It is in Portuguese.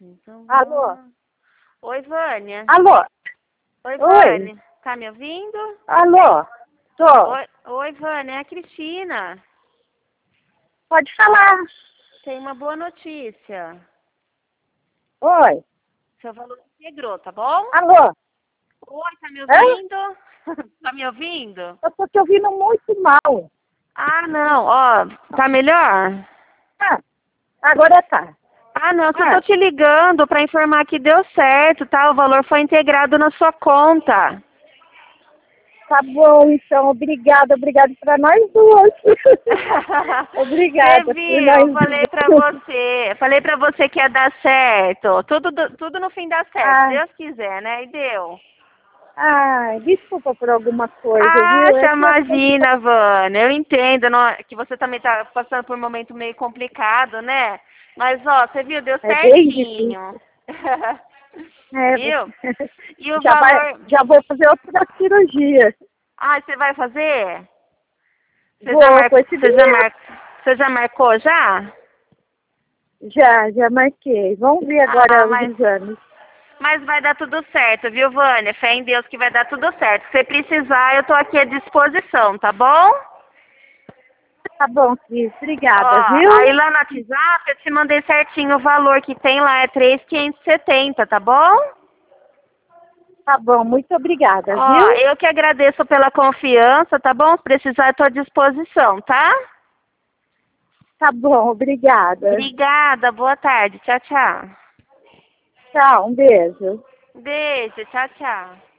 Então, Alô? oi, Vânia. Alô? Oi, Oi. Vânia. Tá me ouvindo? Alô? Tô. Oi, Vânia. É a Cristina. Pode falar. Tem uma boa notícia. Oi. Seu valor integrou, tá bom? Alô? Oi, tá me Hã? ouvindo? Tá me ouvindo? Eu tô te ouvindo muito mal. Ah, não. Ó, tá melhor? Ah, agora tá. Ah, não. Só Ah, tô te ligando pra informar que deu certo, tá? O valor foi integrado na sua conta. tá bom, então. Obrigada pra nós duas. Você Obrigada por viu? Eu nós falei pra duas. você. Falei pra você que ia dar certo. Tudo no fim dá certo, se Ah, Deus quiser, né? E deu. desculpa por alguma coisa, Ah, viu? É que eu tô... imagina, Vânia. Eu entendo que você também tá passando por um momento meio complicado, né? Mas, ó, você viu? Deu É bem certinho. difícil. É, Viu? E o já valor... já vou fazer outra cirurgia. Ah, você vai fazer? Vou com esse dinheiro. Você já marcou já? Já marquei. Vamos ver Ah, agora os exames. mas vai dar tudo certo, viu, Vânia? Fé em Deus que vai dar tudo certo. Se você precisar, eu tô aqui à disposição, tá bom? Tá bom, Cris. Obrigada, Ó, aí viu? lá no WhatsApp eu te mandei certinho o valor que tem lá, é 3.570, tá bom? Tá bom, muito obrigada, Ó, viu? eu que agradeço pela confiança, tá bom? Se precisar, eu tô à disposição, tá? Tá bom, obrigada. Obrigada, boa tarde. Tchau, tchau. Tchau, um beijo. Beijo, tchau, tchau.